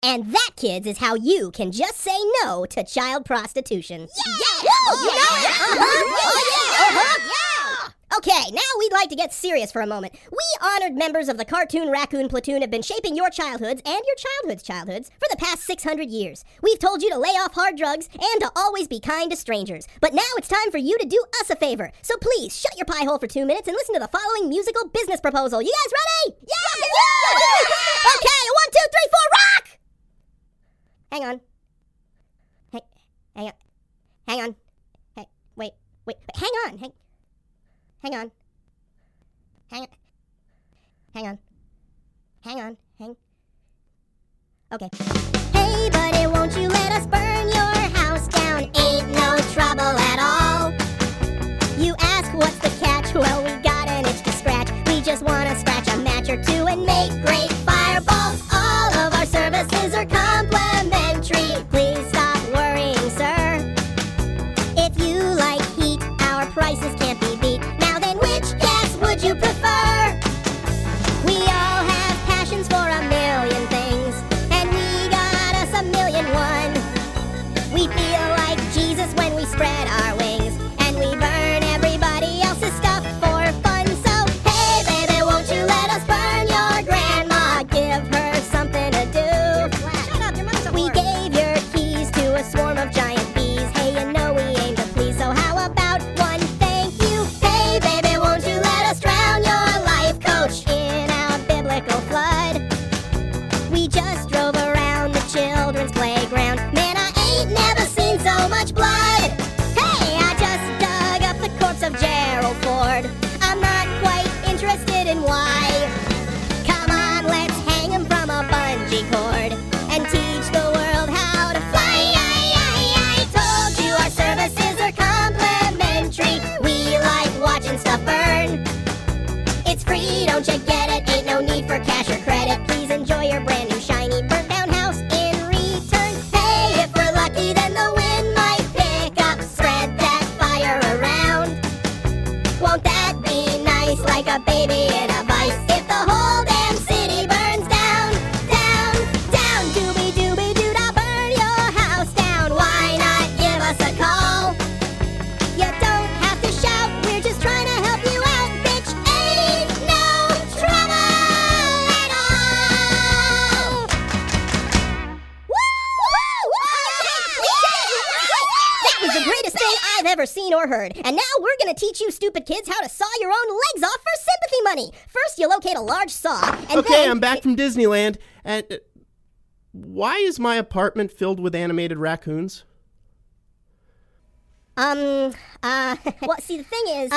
And that, kids, is how you can just say no to child prostitution. Yeah! Okay, now we'd like to get serious for a moment. We honored members of the Cartoon Raccoon Platoon have been shaping your childhoods and your childhood's for the past 600 years. We've told you to lay off hard drugs and to always be kind to strangers. But now it's time for you to do us a favor. So please, shut your pie hole for 2 minutes and listen to the following musical business proposal. You guys ready? Yeah! Okay, 1, 2, 3, 4, rock! Hang on. Hang on. Hey, wait. Hang on. Hang on. Okay. Hey, buddy, won't you let us burn your house down? Ain't no trouble at all. You ask what's the catch? Well, we got an itch to scratch. We just want to scratch a match or two and make great fireballs. All of our services are complimentary. Please stop worrying, sir. If you like heat, our prices can't be beat. Now then, which gas would you prefer? We all have passions for a million things, and we got us 1,000,001. We feel like Jesus when we spread our wings, and we burn everybody else's stuff for fun. So, hey baby, won't you let us burn your grandma? Give her something to do. Shut up, your mother's a whore. We gave your keys to a swarm of giant bees. Hey, you know we aim to please, so how about one thank you? Hey baby, won't you let us drown your life coach in our biblical flood? We just drove around the children's playground. Man, I ain't never seen so much blood. Hey, I just dug up the corpse of Gerald Ford. I'm not quite interested in why. Come on, let's hang him from a bungee cord and teach the world how to fly. I told you our services are complimentary. We like watching stuff burn. It's free, don't you get it? Ain't no need for cash or credit. Please enjoy your brand new shiny burnt down house in return. Hey, if we're lucky, then the wind might pick up. Spread that fire around. Won't that be nice, like a baby in a vice? If the whole damn city burns down, doobie-doo-dah, burn your house down. Why not give us a call? You don't have to shout, we're just trying to help you out, bitch. Ain't no trouble at all. That was the greatest thing I've ever seen or heard. And now we're gonna teach you stupid kids how to saw your own legs off for sympathy money. First, you locate a large saw, and Okay, then... I'm back from Disneyland, and why is my apartment filled with animated raccoons? Well, see, the thing is,